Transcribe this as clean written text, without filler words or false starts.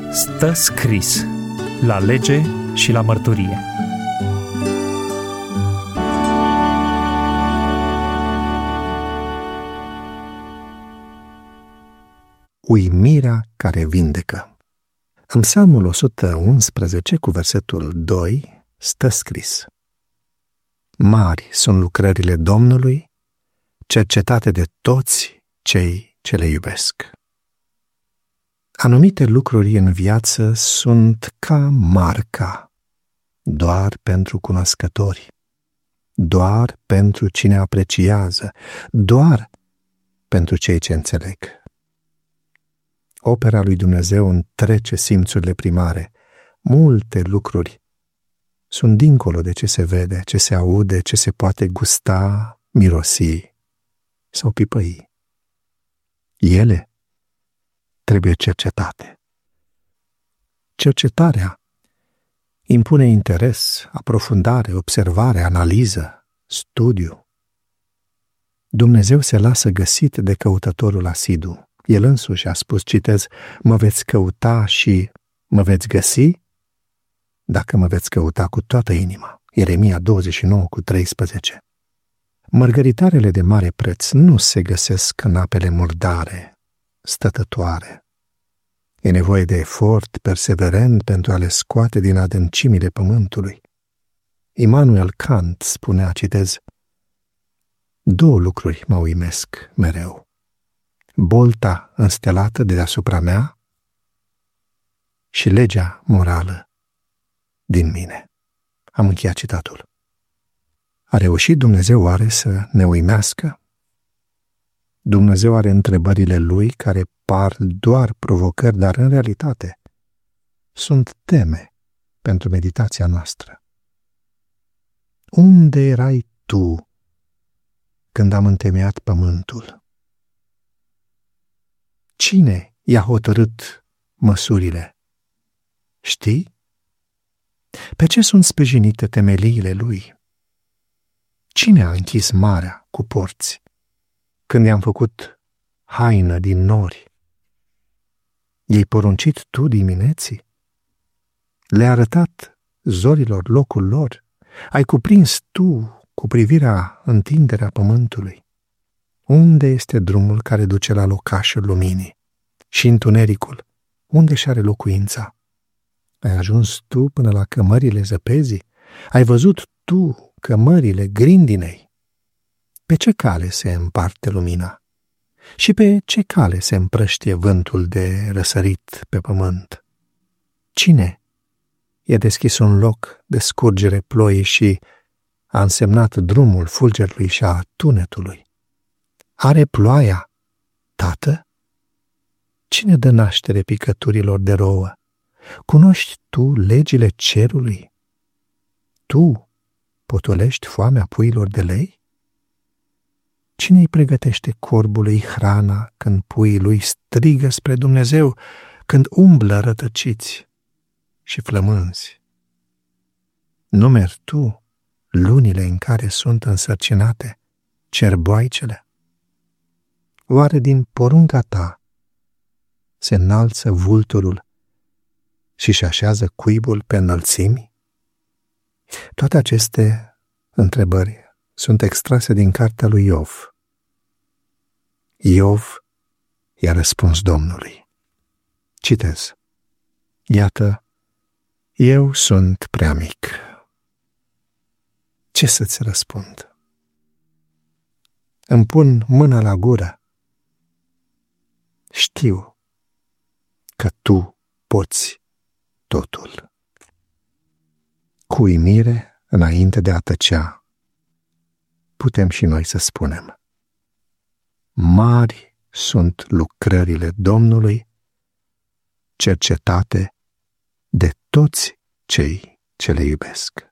Stă scris la lege și la mărturie. Uimirea care vindecă. În Psalmul 111, cu versetul 2, stă scris: Mari sunt lucrările Domnului, cercetate de toți cei ce le iubesc. Anumite lucruri în viață sunt ca marca, doar pentru cunoscători, doar pentru cine apreciază, doar pentru cei ce înțeleg. Opera lui Dumnezeu întrece simțurile primare. Multe lucruri sunt dincolo de ce se vede, ce se aude, ce se poate gusta, mirosi sau pipăi. Ele trebuie cercetate. Cercetarea impune interes, aprofundare, observare, analiză, studiu. Dumnezeu se lasă găsit de căutătorul asidu. El însuși a spus, citez, mă veți căuta și mă veți găsi dacă mă veți căuta cu toată inima. Ieremia 29:13. Mărgăritarele de mare preț nu se găsesc în apele murdare, stătătoare. E nevoie de efort perseverent pentru a le scoate din adâncimile pământului. Immanuel Kant spunea, citez, două lucruri mă uimesc mereu: bolta înstelată de deasupra mea și legea morală din mine. Am încheiat citatul. A reușit Dumnezeu oare să ne uimească? Dumnezeu are întrebările Lui care par doar provocări, dar în realitate sunt teme pentru meditația noastră. Unde erai tu când am întemeiat pământul? Cine i-a hotărât măsurile? Știi? Pe ce sunt sprijinite temeliile lui? Cine a închis marea cu porți când i-am făcut haină din nori? I-ai poruncit tu dimineții? Le-ai arătat zorilor locul lor? Ai cuprins tu cu privirea întinderea pământului? Unde este drumul care duce la locașul luminii? Și întunericul, unde și are locuința? Ai ajuns tu până la cămările zăpezii? Ai văzut tu cămările grindinei? Pe ce cale se împarte lumina? Și pe ce cale se împrăștie vântul de răsărit pe pământ? Cine i-a deschis un loc de scurgere ploii și a însemnat drumul fulgerului și a tunetului? Are ploaia tată? Cine dă naștere picăturilor de rouă? Cunoști tu legile cerului? Tu potolești foamea puiilor de lei? Cine îi pregătește corbului hrana când puii lui strigă spre Dumnezeu, când umblă rătăciți și flămânzi? Numeri tu lunile în care sunt însărcinate cerboaicele? Oare din porunca ta se înalță vulturul și așează cuibul pe înălțimi? Toate aceste întrebări sunt extrase din cartea lui Iov. Iov i-a răspuns Domnului. Citez. Iată, eu sunt prea mic. Ce să-ți răspund? Îmi pun mâna la gură. Știu că tu poți totul. Cu uimire, înainte de a tăcea, putem și noi să spunem: mari sunt lucrările Domnului, cercetate de toți cei ce le iubesc.